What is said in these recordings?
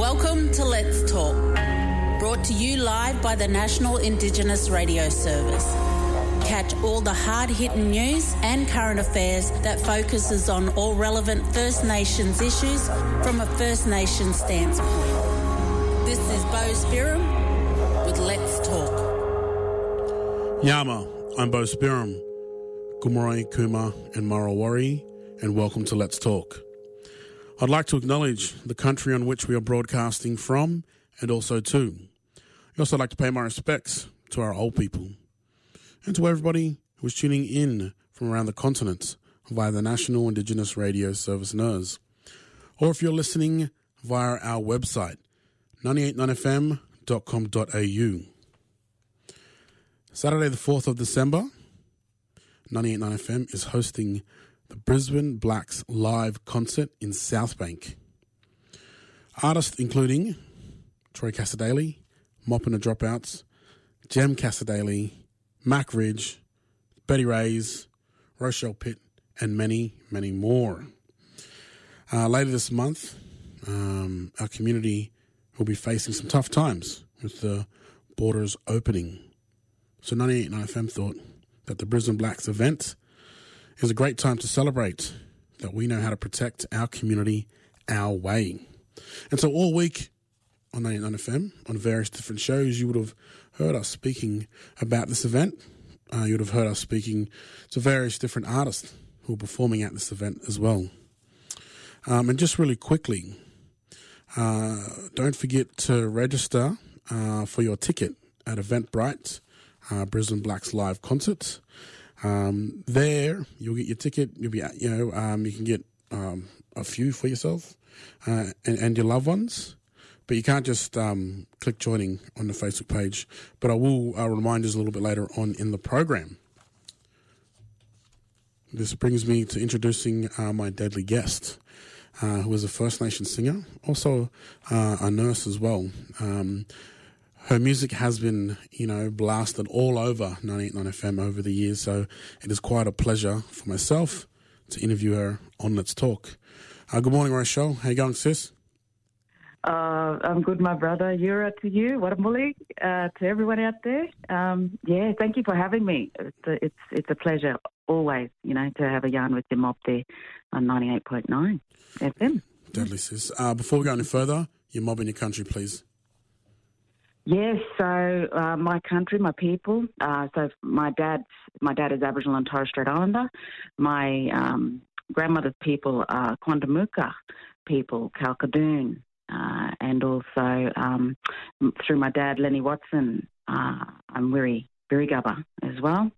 Welcome to Let's Talk, brought to you live by the National Indigenous Radio Service. Catch all the hard-hitting news and current affairs that focuses on all relevant First Nations issues from a First Nations standpoint. This is Bo Spiram with Let's Talk. Yama, I'm Bo Spiram. Gumoroi, Kuma and Marawari, and welcome to Let's Talk. I'd like to acknowledge the country on which we are broadcasting from and also to. I'd also like to pay my respects to our old people and to everybody who is tuning in from around the continent via the National Indigenous Radio Service NIRS. Or if you're listening via our website, 989fm.com.au. Saturday the 4th of December, 989FM is hosting the Brisbane Blacks live concert in Southbank. Artists including Troy Cassar-Daley, Mop and the Dropouts, Jem Cassar-Daley, Mac Ridge, Betty Reyes, Rochelle Pitt, and many, many more. Later this month, our community will be facing some tough times with the borders opening. So 989FM thought that the Brisbane Blacks event is a great time to celebrate that we know how to protect our community our way. And so all week on 989FM, on various different shows, you would have heard us speaking about this event. You would have heard us speaking to various different artists who are performing at this event as well. And just really quickly, don't forget to register for your ticket at Eventbrite, Brisbane Blacks live concert. There you'll get your ticket. You'll be, you can get a few for yourself and your loved ones. But you can't just click joining on the Facebook page. But I will remind you a little bit later on in the program. This brings me to introducing my deadly guest, who is a First Nation singer, also a nurse as well. Her music has been, blasted all over 989FM over the years, so it is quite a pleasure for myself to interview her on Let's Talk. Good morning, Rochelle. How you going, sis? I'm good, my brother. Yura to you, Watamuli, to everyone out there. Thank you for having me. It's a pleasure always, to have a yarn with your mob there on 98.9 FM. Deadly, sis. Before we go any further, your mob in your country, please. Yes, so my country, my people. So my dad is Aboriginal and Torres Strait Islander. My grandmother's people are Quandamuka people, Kalkadoon, and also through my dad, Lenny Watson, I'm Wiri Birigubba as well.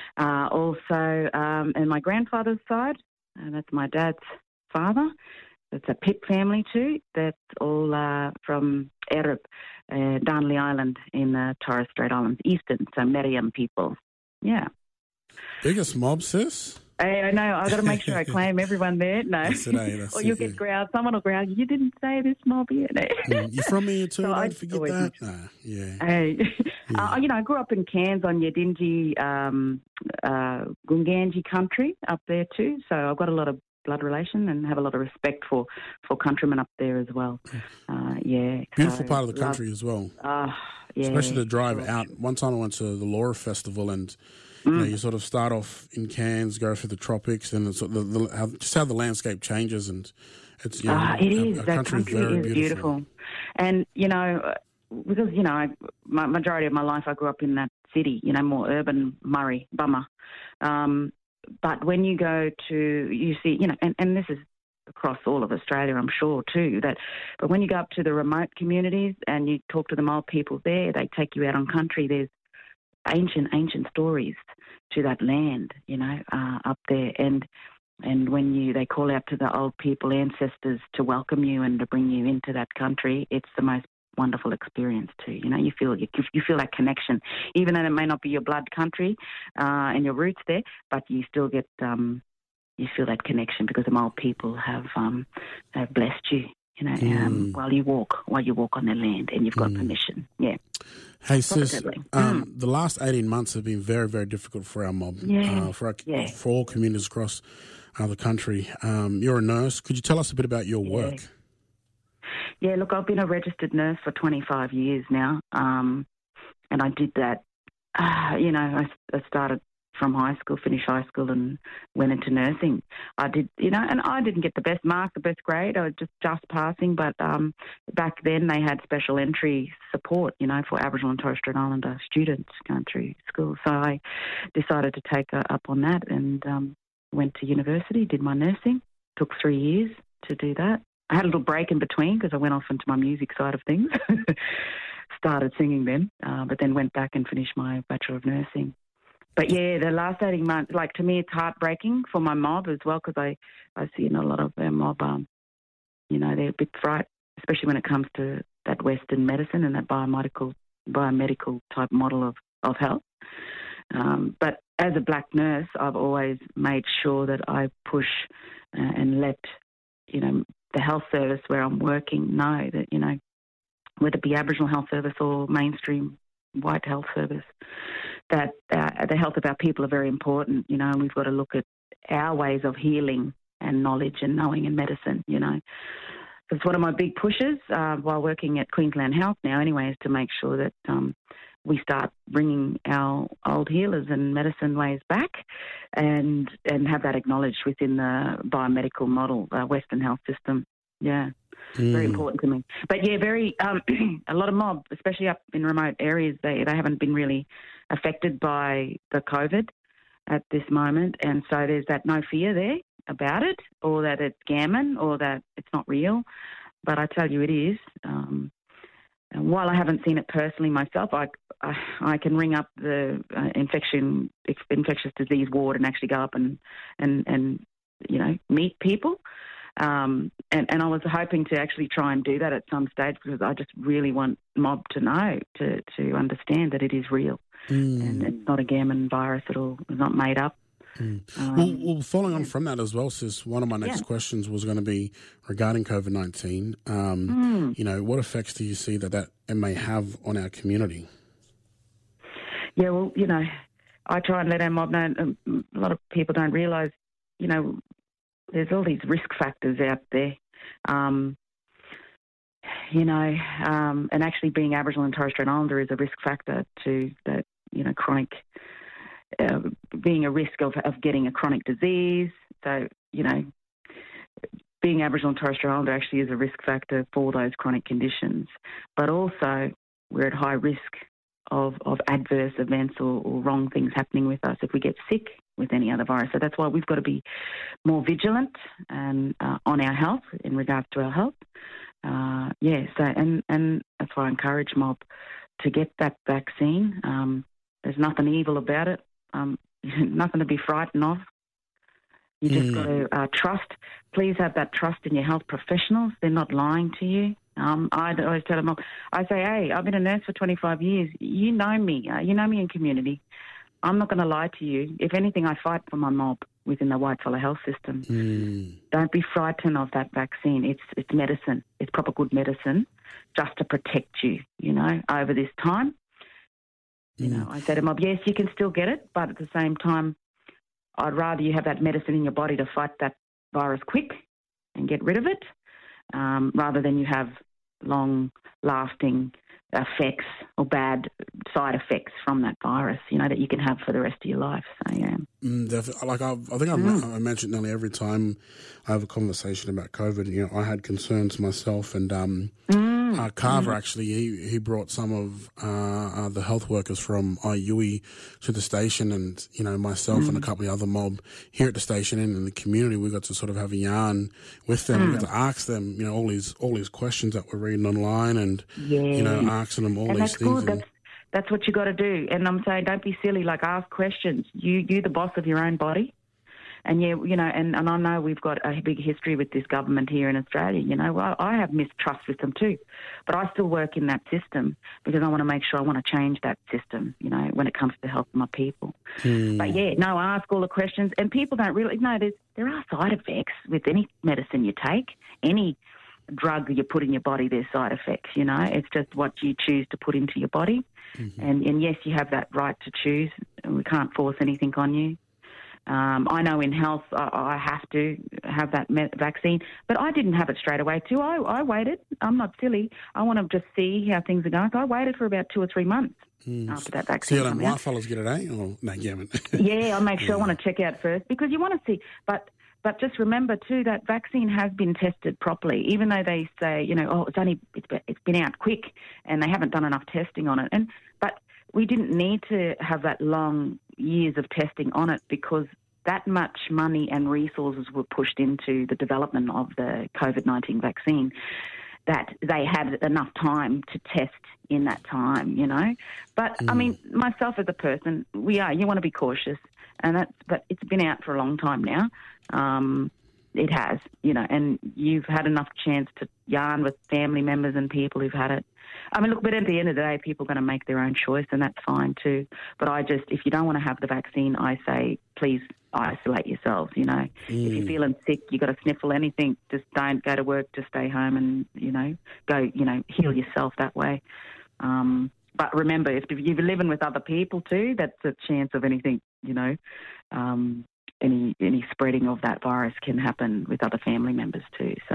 And my grandfather's side, and that's my dad's father. It's a Pit family too. That's all from Erup, Darnley Island in the Torres Strait Islands, eastern, so Meriam people. Yeah. Biggest mob, sis? Hey, I know. I've got to make sure I claim everyone there. No. That's or you'll get growled. Someone will growl, you didn't say this mob yet. You're from here too, so don't forget that. Yeah. Hey. Yeah. I grew up in Cairns on Yidinji, Gunganji country up there too, so I've got a lot of blood relation and have a lot of respect for countrymen up there as well. Beautiful part of the country as well. Especially the drive out. One time I went to the Laura Festival and you sort of start off in Cairns, go through the tropics, and it's just how the landscape changes, and it's it is. That country is very beautiful. And because my majority of my life I grew up in that city, more urban Murray, Bummer. But when you go you see, and this is across all of Australia, I'm sure too, but when you go up to the remote communities and you talk to the Māori people there, they take you out on country. There's ancient stories to that land, up there. And when they call out to the old people, ancestors, to welcome you and to bring you into that country, it's the most wonderful experience too. You feel that connection, even though it may not be your blood country and your roots there, but you still get you feel that connection because the Māori people have blessed you. While you walk on their land, and you've got permission. Yeah. Hey, sis, the last 18 months have been very, very difficult for our mob, for all communities across the country. You're a nurse. Could you tell us a bit about your work? Yeah, look, I've been a registered nurse for 25 years now, and I did that, I started from high school, finished high school and went into nursing. I did, and I didn't get the best mark, the best grade. I was just passing, but back then they had special entry support, for Aboriginal and Torres Strait Islander students going through school. So I decided to take up on that and went to university, did my nursing. Took 3 years to do that. I had a little break in between because I went off into my music side of things. Started singing then, but then went back and finished my Bachelor of Nursing. But yeah, the last 18 months, to me, it's heartbreaking for my mob as well because I see a lot of their mob, they're a bit frightened, especially when it comes to that Western medicine and that biomedical type model of health. But as a black nurse, I've always made sure that I push and let, the health service where I'm working know that, whether it be Aboriginal health service or mainstream white health service, that the health of our people are very important, and we've got to look at our ways of healing and knowledge and knowing in medicine, It's one of my big pushes while working at Queensland Health now anyway, is to make sure that we start bringing our old healers and medicine ways back and have that acknowledged within the biomedical model, Western health system. Yeah, very important to me. But yeah, a lot of mob, especially up in remote areas, they haven't been really affected by the COVID at this moment. And so there's that no fear there about it, or that it's gammon, or that it's not real. But I tell you it is. And while I haven't seen it personally myself, I can ring up the infectious disease ward and actually go up and meet people. And I was hoping to actually try and do that at some stage because I just really want mob to know, to understand that it is real and it's not a gammon virus at all. It's not made up. Well, following on from that as well, sis, one of my next questions was going to be regarding COVID-19. What effects do you see that it may have on our community? Yeah, well, I try and let our mob know. A lot of people don't realise, there's all these risk factors out there. And actually being Aboriginal and Torres Strait Islander is a risk factor to that, chronic being a risk of getting a chronic disease. So, being Aboriginal and Torres Strait Islander actually is a risk factor for those chronic conditions. But also we're at high risk of adverse events or wrong things happening with us if we get sick with any other virus. So that's why we've got to be more vigilant and on our health in regards to our health. And that's why I encourage mob to get that vaccine. There's nothing evil about it. Nothing to be frightened of. You just got to trust. Please have that trust in your health professionals. They're not lying to you. I always tell them, I say, hey, I've been a nurse for 25 years. You know me. You know me in community. I'm not going to lie to you. If anything, I fight for my mob within the whitefellow health system. Don't be frightened of that vaccine. It's medicine. It's proper good medicine just to protect you, over this time. I say to mob, yes, you can still get it, but at the same time, I'd rather you have that medicine in your body to fight that virus quick and get rid of it, rather than you have long-lasting effects or bad side effects from that virus, that you can have for the rest of your life. So, yeah. Definitely. I mentioned nearly every time I have a conversation about COVID, I had concerns myself, and Carver actually, he brought some of the health workers from IUI to the station, and myself and a couple of other mob here at the station and in the community, we got to sort of have a yarn with them. We got to ask them, all these questions that we're reading online, and asking them all these things. Good. That's what you got to do. And I'm saying, don't be silly. Ask questions. You the boss of your own body. And and I know we've got a big history with this government here in Australia. I have mistrust with them too, but I still work in that system because I want to make sure I want to change that system. When it comes to the health of my people. But ask all the questions, and people don't really know there are side effects with any medicine you take, any drug you put in your body. There's side effects. It's just what you choose to put into your body, and yes, you have that right to choose. We can't force anything on you. I know in health I have to have that vaccine, but I didn't have it straight away too. I waited. I'm not silly. I want to just see how things are going. So I waited for about 2 or 3 months after that vaccine. So you let white fellas get it, eh? Or no, you haven't. Yeah, I make sure I want to check out first because you want to see. But just remember too that vaccine has been tested properly, even though they say, it's been out quick and they haven't done enough testing on it. But we didn't need to have that long years of testing on it because that much money and resources were pushed into the development of the COVID-19 vaccine that they had enough time to test in that time, But, I mean, myself as a person, you want to be cautious, but it's been out for a long time now. It has, and you've had enough chance to yarn with family members and people who've had it. I mean, look, but at the end of the day, people are going to make their own choice, and that's fine too. But if you don't want to have the vaccine, I say, please isolate yourselves, If you're feeling sick, you got to sniffle anything, just don't go to work, just stay home and, go, heal yourself that way. But remember, if you're living with other people too, that's a chance of anything, any spreading of that virus can happen with other family members too. So,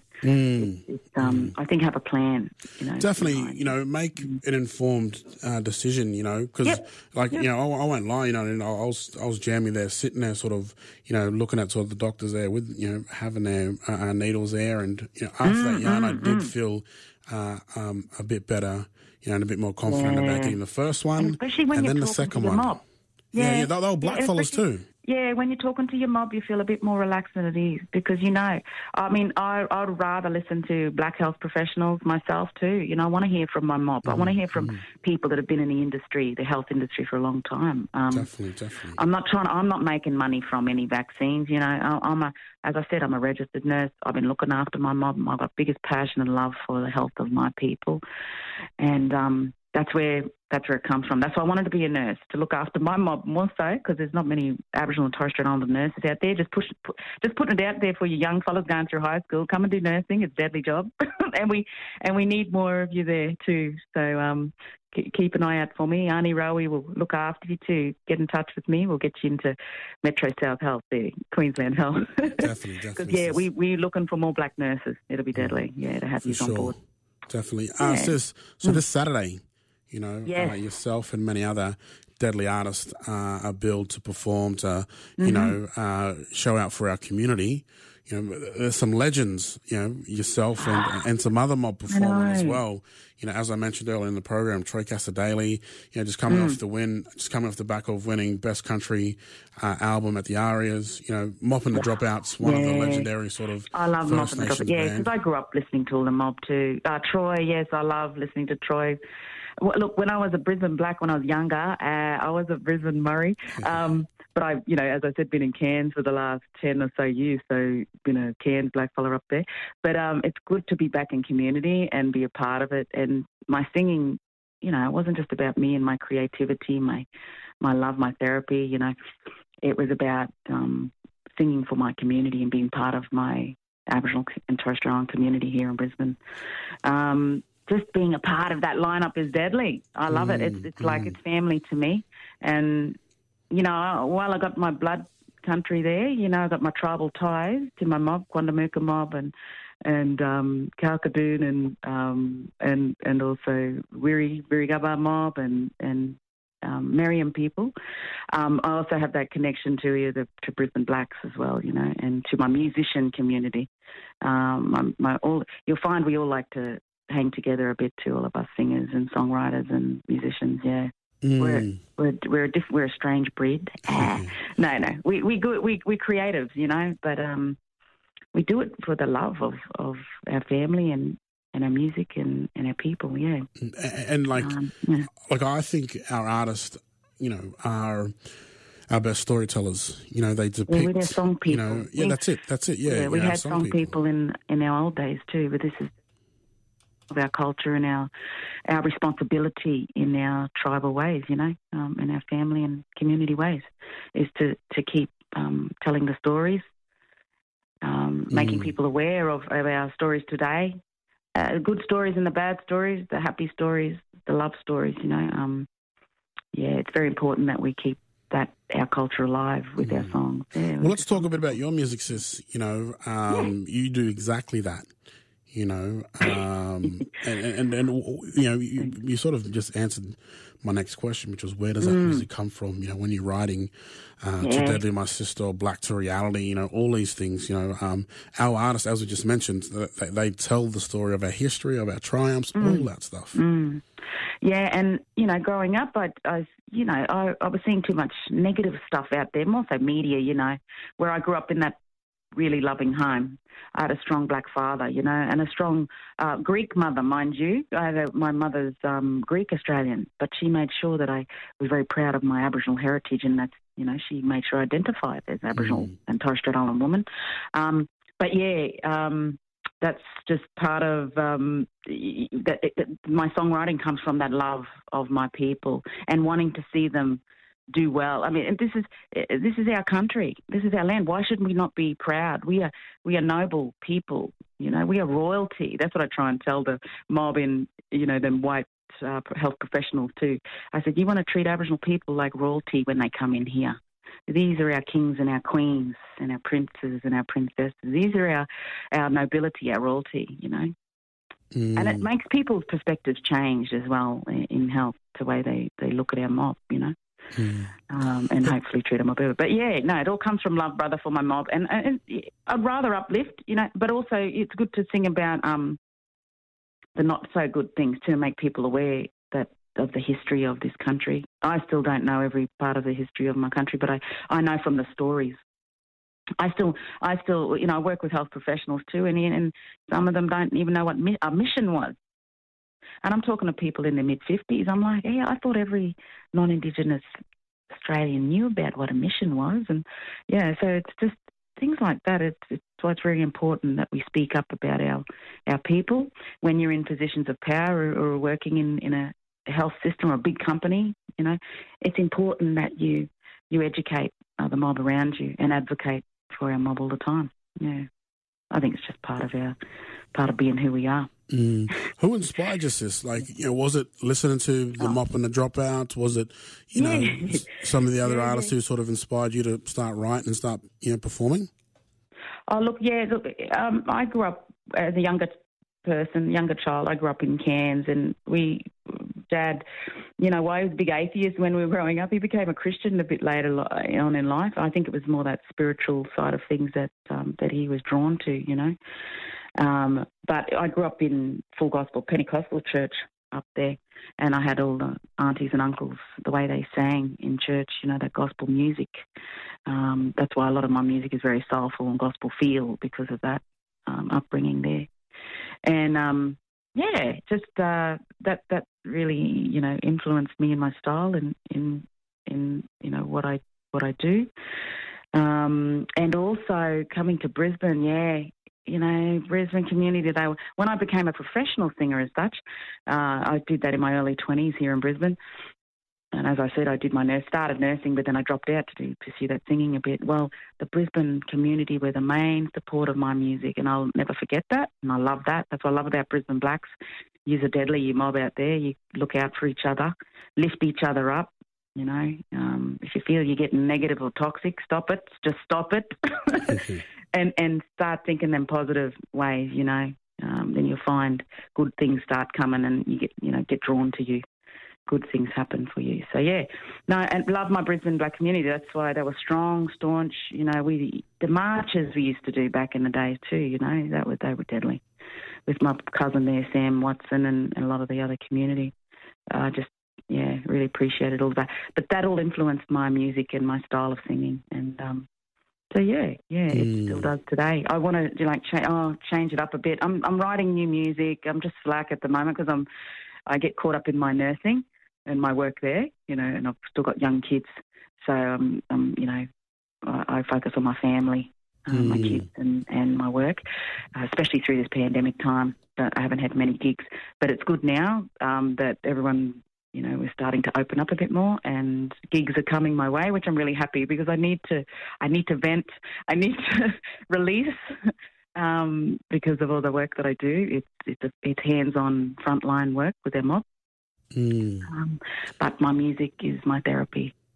I think have a plan, Definitely, make an informed decision, because I won't lie, and I was jamming there, sitting there sort of, looking at sort of the doctors there with, having their needles there. And, after that yarn, I did feel a bit better, and a bit more confident about getting the first one. And especially when then you're the second to your one. mob. Yeah, they were black fellas too. Yeah, when you're talking to your mob, you feel a bit more relaxed and at ease because, I mean, I'd rather listen to black health professionals myself too. I want to hear from my mob. I want to hear from people that have been in the health industry for a long time. Definitely. I'm not making money from any vaccines. As I said, I'm a registered nurse. I've been looking after my mob. I've got biggest passion and love for the health of my people. And, that's where it comes from. That's why I wanted to be a nurse, to look after my mob more so, because there's not many Aboriginal and Torres Strait Islander nurses out there. Just putting it out there for you young fellas going through high school. Come and do nursing. It's a deadly job, and we need more of you there too. So keep an eye out for me. Arnie Rowie will look after you too. Get in touch with me. We'll get you into Metro South Health there, Queensland Health. Definitely. Because we're looking for more black nurses. It'll be deadly. Yeah, to have you on board. Definitely. So this Saturday, yourself and many other deadly artists are billed to perform, to, show out for our community. There's some legends, yourself and some other mob performing as well. As I mentioned earlier in the program, Troy Cassar-Daley, just coming off the back of winning Best Country album at the Arias, Mopping the Dropouts, one of the legendary sort of I love First Mopping the Dropouts, because I grew up listening to all the mob too. Troy, yes, I love listening to Troy. Well, look, when I was a Brisbane Black, when I was younger, I was a Brisbane Murray. But I, as I said, been in Cairns for the last 10 or so years, so been a Cairns black fella up there. But it's good to be back in community and be a part of it. And my singing, it wasn't just about me and my creativity, my love, my therapy, It was about singing for my community and being part of my Aboriginal and Torres Strait Islander community here in Brisbane. Just being a part of that lineup is deadly. I love it. It's like it's family to me. And, while I got my blood country there, I got my tribal ties to my mob, Quandamooka mob and Kalkadoon and also Wirigubba mob and Meriam people. I also have that connection to Brisbane Blacks as well, and to my musician community. You'll find we all like to hang together a bit too, all of us singers and songwriters and musicians. Yeah, we're a strange breed. No, we're creatives, but we do it for the love of our family and our music and our people. Yeah, and like I think our artists, are our best storytellers. They depict. Yeah, we're their song people. That's it. Yeah, we had song people in our old days too, but this is of our culture and our responsibility in our tribal ways, in our family and community ways, is to keep telling the stories, making people aware of our stories today, good stories and the bad stories, the happy stories, the love stories, it's very important that we keep our culture alive with our songs. Yeah, well, let's talk a bit about your music, sis. You know, you do exactly that. You know, and you know, you sort of just answered my next question, which was, where does that music come from? You know, when you're writing Too Deadly, My Sister, or Black to Reality, you know, all these things, you know, our artists, as we just mentioned, they tell the story of our history, of our triumphs, all that stuff. Yeah, and, you know, growing up, I was seeing too much negative stuff out there, more so media, you know, where I grew up in that really loving home. I had a strong black father, you know, and a strong Greek mother, mind you. My mother's Greek Australian, but she made sure that I was very proud of my Aboriginal heritage, and that's, you know, she made sure I identified as Aboriginal and Torres Strait Island woman. That's just part of my songwriting comes from that love of my people and wanting to see them do well. I mean, this is our country. This is our land. Why should we not be proud? We are noble people. You know, we are royalty. That's what I try and tell the mob in, you know, them white health professionals too. I said, you want to treat Aboriginal people like royalty when they come in here. These are our kings and our queens and our princes and our princesses. These are our nobility, our royalty, you know. And it makes people's perspectives change as well in health, the way they look at our mob, you know. And hopefully treat them better. But yeah, no, it all comes from love, brother, for my mob. And I'd rather uplift, you know, but also it's good to sing about the not so good things to make people aware of the history of this country. I still don't know every part of the history of my country, but I know from the stories. I still, you know, I work with health professionals too, and some of them don't even know what a mission was. And I'm talking to people in their mid-50s. I'm like, yeah, I thought every non-Indigenous Australian knew about what a mission was. And, yeah, so it's just things like that. It's why it's very important that we speak up about our people. When you're in positions of power or working in a health system or a big company, you know, it's important that you educate the mob around you and advocate for our mob all the time. Yeah, I think it's just part of being who we are. Who inspired you, sis? Like, you know, was it listening to the Mop and the Dropouts? Was it, you know, some of the other artists who sort of inspired you to start writing and start, you know, performing? Oh, look, I grew up as a younger child. I grew up in Cairns, and Dad, you know, he was a big atheist when we were growing up. He became a Christian a bit later on in life. I think it was more that spiritual side of things that he was drawn to, you know. But I grew up in full gospel Pentecostal church up there, and I had all the aunties and uncles, the way they sang in church, you know, that gospel music. That's why a lot of my music is very soulful and gospel feel, because of that upbringing there. And that really, you know, influenced me in my style and in you know what I do. And also coming to Brisbane, you know, Brisbane community. When I became a professional singer as such, I did that in my early 20s here in Brisbane. And as I said, I did started nursing, but then I dropped out to pursue that singing a bit. Well, the Brisbane community were the main support of my music, and I'll never forget that. And I love that. That's what I love about Brisbane Blacks. You're deadly, you mob out there. You look out for each other, lift each other up. You know, if you feel you're getting negative or toxic, stop it. Just stop it, and start thinking them positive ways. You know, then you'll find good things start coming, and you get drawn to you. Good things happen for you. So and love my Brisbane Black community. That's why they were strong, staunch. You know, the marches we used to do back in the day too. You know, they were deadly. With my cousin there, Sam Watson, and a lot of the other community. Really appreciated all that. But that all influenced my music and my style of singing. And it still does today. I want to change it up a bit. I'm writing new music. I'm just slack at the moment because I get caught up in my nursing and my work there, you know, and I've still got young kids. So, you know, I focus on my family, my kids and my work, especially through this pandemic time. I haven't had many gigs, but it's good now that everyone, you know, we're starting to open up a bit more and gigs are coming my way, which I'm really happy because I need to vent. I need to release because of all the work that I do. It's hands-on frontline work with their mob. But my music is my therapy.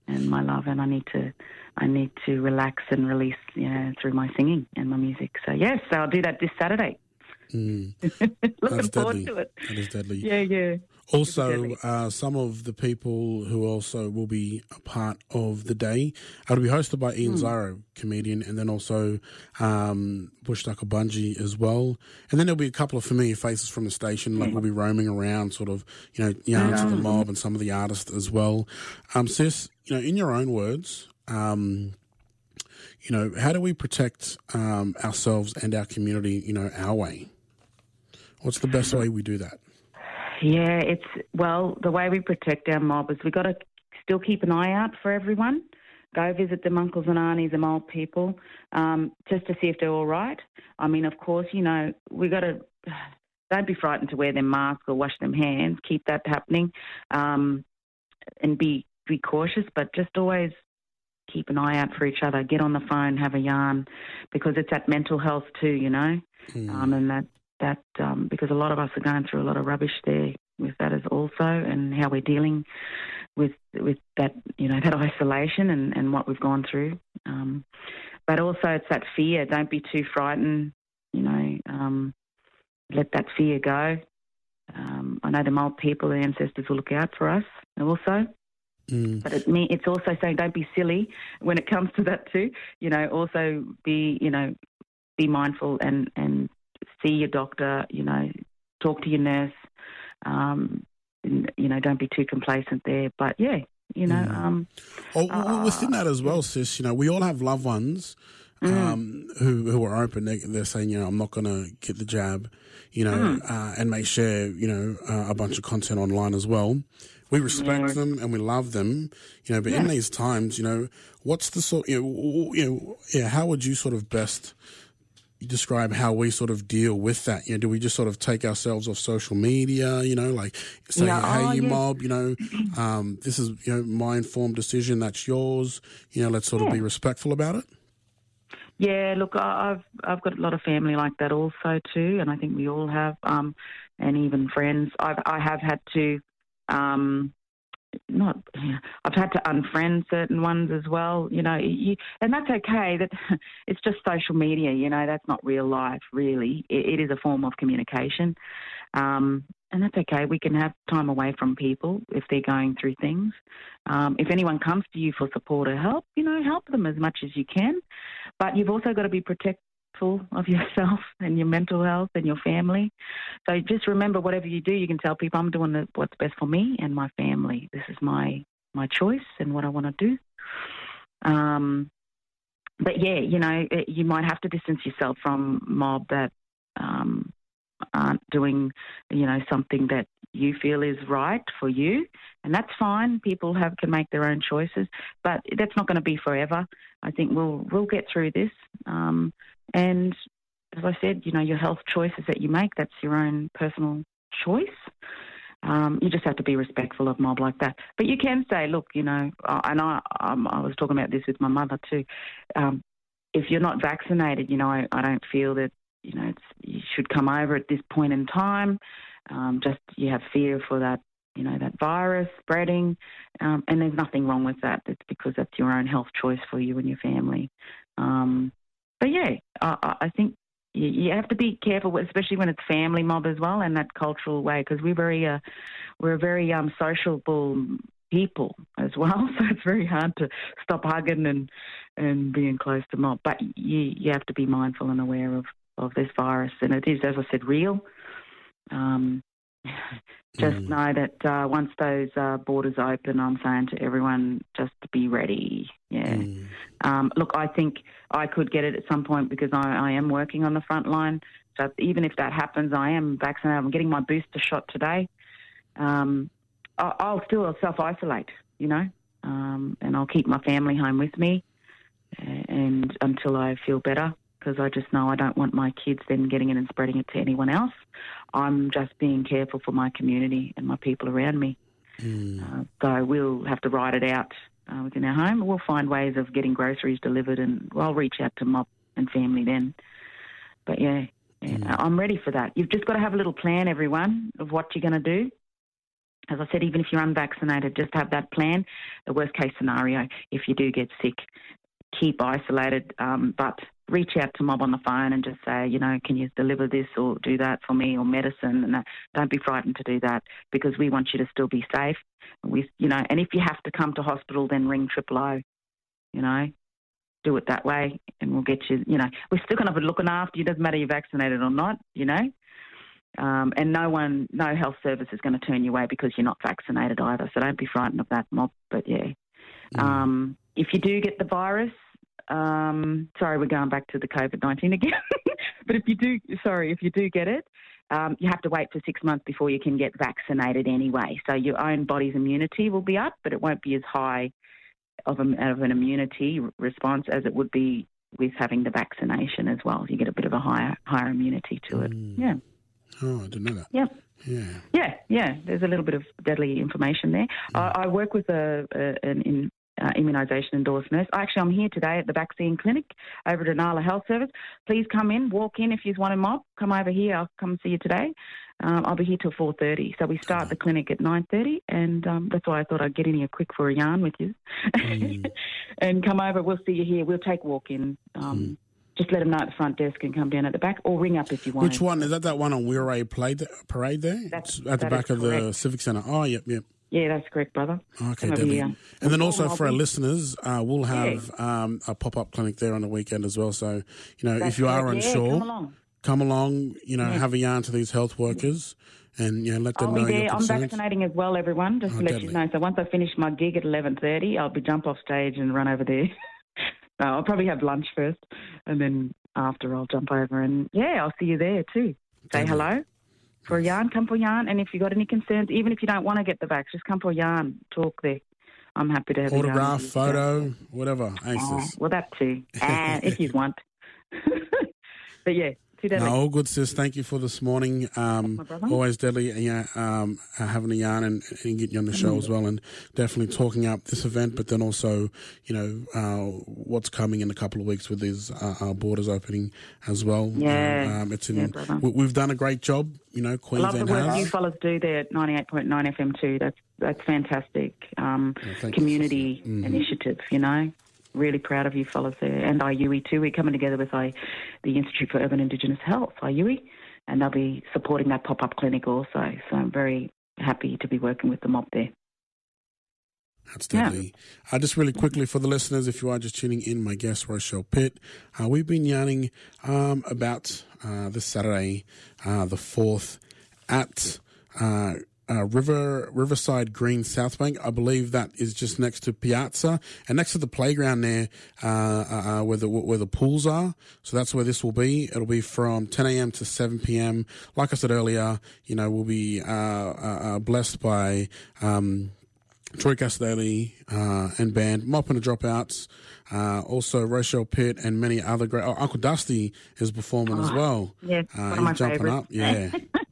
and my love, and I need to relax and release, through my singing and my music. So yes, I'll do that this Saturday. Looking forward to it. That is deadly. Yeah. Also, some of the people who also will be a part of the day, it'll be hosted by Ian Zyro, comedian, and then also Bush Tucker Bungie as well. And then there'll be a couple of familiar faces from the station, like we'll be roaming around, sort of, yarns of the mob and some of the artists as well. Sis, in your own words, how do we protect ourselves and our community, our way? What's the best way we do that? Yeah, the way we protect our mob is we've got to still keep an eye out for everyone. Go visit them uncles and aunties, them old people, just to see if they're all right. I mean, of course, we got to, don't be frightened to wear them masks or wash them hands. Keep that happening, and be cautious, but just always keep an eye out for each other. Get on the phone, have a yarn, because it's that mental health too, and that because a lot of us are going through a lot of rubbish there with that as also, and how we're dealing with that, that isolation and what we've gone through. But also it's that fear. Don't be too frightened, let that fear go. I know the old people, the ancestors will look out for us also. But it's also saying don't be silly when it comes to that too. Also be mindful and see your doctor, talk to your nurse, don't be too complacent there. But, within that as well, sis, we all have loved ones who are open. They're saying, I'm not going to get the jab, and may share, a bunch of content online as well. We respect them and we love them, but in these times, what's the sort, how would you sort of best describe how we sort of deal with that? Do we just sort of take ourselves off social media, like saying, mob, this is, my informed decision, that's yours, let's sort of be respectful about it? Yeah, look, I've got a lot of family like that also too, and I think we all have, and even friends. I have had to, I've had to unfriend certain ones as well, and that's okay. That it's just social media, that's not real life, really. It is a form of communication, and that's okay. We can have time away from people if they're going through things. If anyone comes to you for support or help, help them as much as you can. But you've also got to be protective of yourself and your mental health and your family. So just remember, whatever you do, you can tell people, I'm doing what's best for me and my family. This is my choice and what I want to do. But yeah, you might have to distance yourself from mob that aren't doing, something that you feel is right for you, and that's fine. People can make their own choices, but that's not going to be forever. I think we'll get through this. And as I said, your health choices that you make, that's your own personal choice. You just have to be respectful of mob like that. But you can say, look, and I was talking about this with my mother too. If you're not vaccinated, I don't feel that, you should come over at this point in time. Just you have fear for that, that virus spreading, and there's nothing wrong with that. It's because that's your own health choice for you and your family. But yeah, I think you have to be careful, especially when it's family mob as well, and that cultural way, because we're a very sociable people as well. So it's very hard to stop hugging and being close to mob. But you have to be mindful and aware of this virus, and it is, as I said, real. Just know that once those borders open, I'm saying to everyone, just to be ready. Yeah. Look, I think I could get it at some point because I am working on the front line. So even if that happens, I am vaccinated. I'm getting my booster shot today. I'll still self-isolate, and I'll keep my family home with me and until I feel better, because I just know I don't want my kids then getting it and spreading it to anyone else. I'm just being careful for my community and my people around me. So we'll have to ride it out within our home. We'll find ways of getting groceries delivered, and I'll reach out to mob and family then. But yeah, I'm ready for that. You've just got to have a little plan, everyone, of what you're going to do. as I said, even if you're unvaccinated, just have that plan. The worst case scenario, if you do get sick, keep isolated, but reach out to Mob on the phone and just say, can you deliver this or do that for me, or medicine? And don't be frightened to do that, because we want you to still be safe. And if you have to come to hospital, then ring 000, do it that way, and we'll get you, we're still going to be looking after you. Doesn't matter if you're vaccinated or not, and no health service is going to turn you away because you're not vaccinated either. So don't be frightened of that, Mob. But yeah, if you do get the virus, sorry, we're going back to the COVID-19 again. But if you do get it, you have to wait for 6 months before you can get vaccinated anyway. So your own body's immunity will be up, but it won't be as high of an immunity response as it would be with having the vaccination as well. You get a bit of a higher immunity to it. Yeah. Oh, I didn't know that. Yeah. Yeah. There's a little bit of deadly information there. I work with an immunisation endorsed nurse. Actually, I'm here today at the vaccine clinic over at Inala Health Service. Please come in, walk in if you want a Mob. Come over here. I'll come see you today. I'll be here till 4:30. So we start the clinic at 9:30, and that's why I thought I'd get in here quick for a yarn with you. And come over. We'll see you here. We'll take walk-in. Just let them know at the front desk and come down at the back, or ring up if you want. Which one? Is that one on Wirral Parade there? It's at the back of the Civic Centre. Oh, yep. Yeah, that's correct, brother. Okay, Debbie. And then also for our listeners, we'll have a pop-up clinic there on the weekend as well. So, if you are unsure, come along, have a yarn to these health workers and, let them know your concerns. I'm vaccinating as well, everyone, just to let you know. So once I finish my gig at 11:30, I'll jump off stage and run over there. I'll probably have lunch first, and then after I'll jump over. And, I'll see you there too. Say hello. For a yarn, come for a yarn. And if you've got any concerns, even if you don't want to get the vax, just come for a yarn, talk there. I'm happy to have autograph, a yarn. photo, whatever. Well, that too. If you want. But yeah, too deadly. No, all good, sis. Thank you for this morning. Always deadly, having a yarn and getting you on the show as well, and definitely talking up this event, but then also, what's coming in a couple of weeks with these borders opening as well. Yeah, we've done a great job. Queensland has. I love the work you fellas do there at 98.9 FM too. That's fantastic. Community initiative. Really proud of you fellas there, and IUE too. We're coming together with the Institute for Urban Indigenous Health, IUE, and they'll be supporting that pop-up clinic also. So I'm very happy to be working with the Mob there. That's deadly. Just really quickly for the listeners, if you are just tuning in, my guest, Rochelle Pitt, we've been yarning about this Saturday, the 4th, at Riverside Green, South Bank. I believe that is just next to Piazza and next to the playground there, where the pools are. So that's where this will be. It'll be from 10 a.m. to 7 p.m. Like I said earlier, we'll be blessed by Troy Castadelli and band, Mop and the Dropouts, also Rochelle Pitt and many other great. Uncle Dusty is performing as well. Yeah, one of my jumping favorites. up. Yeah.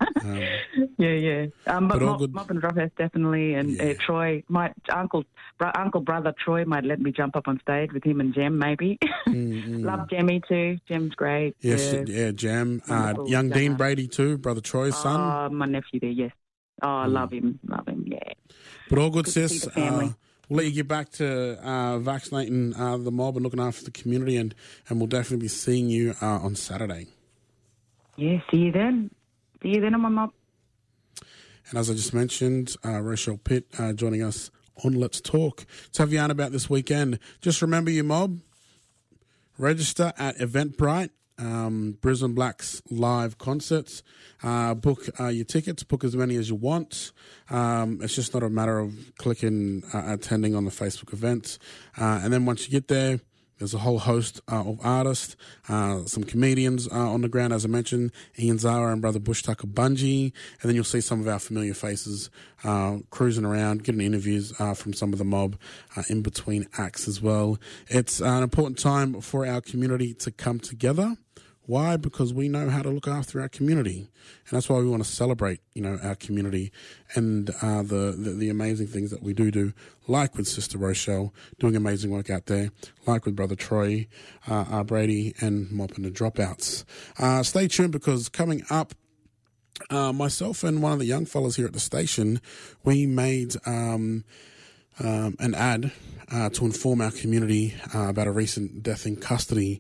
But Mop and Dropouts definitely, and Troy, my brother Troy might let me jump up on stage with him and Jem maybe. Love Jemmy too. Jem's great. Yes, Jem. Young Dean Brady too, brother Troy's son. My nephew there, yes. I love him, yeah. But all good, sis. We'll let you get back to vaccinating the Mob and looking after the community, and we'll definitely be seeing you on Saturday. Yeah, see you then. See you then on my Mob. And as I just mentioned, Rochelle Pitt joining us on Let's Talk. Let's have you on about this weekend. Just remember your Mob. Register at Eventbrite. Brisbane Blacks live concerts. Book your tickets. Book as many as you want. It's just not a matter of clicking attending on the Facebook events. And then once you get there, there's a whole host of artists, some comedians on the ground, as I mentioned, Ian Zara and brother Bush Tucker Bungie. And then you'll see some of our familiar faces cruising around, getting interviews from some of the Mob in between acts as well. It's an important time for our community to come together. Why? Because we know how to look after our community. And that's why we want to celebrate, our community and the amazing things that we do, like with Sister Rochelle, doing amazing work out there, like with Brother Troy, Brady, and Mop and the Dropouts. Stay tuned, because coming up myself and one of the young fellas here at the station, we made an ad to inform our community about a recent death in custody.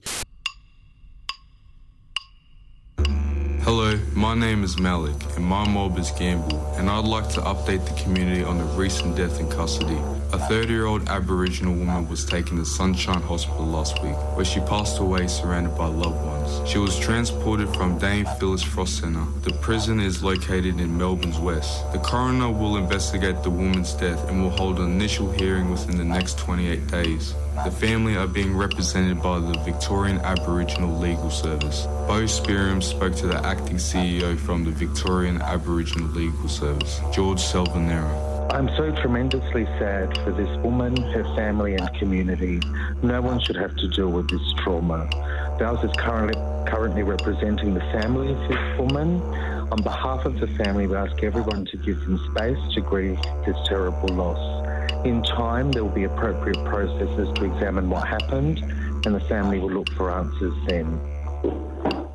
Hello, my name is Malik and my mob is Gamble, and I'd like to update the community on the recent death in custody. A 30-year-old Aboriginal woman was taken to Sunshine Hospital last week, where she passed away surrounded by loved ones. She was transported from Dame Phyllis Frost Centre. The prison is located in Melbourne's west. The coroner will investigate the woman's death and will hold an initial hearing within the next 28 days. The family are being represented by the Victorian Aboriginal Legal Service. Bo Spirium spoke to the acting CEO from the Victorian Aboriginal Legal Service, George Salvanero. I'm so tremendously sad for this woman, her family and community. No one should have to deal with this trauma. VALS is currently representing the family of this woman. On behalf of the family, we ask everyone to give them space to grieve this terrible loss. In time, there will be appropriate processes to examine what happened, and the family will look for answers then.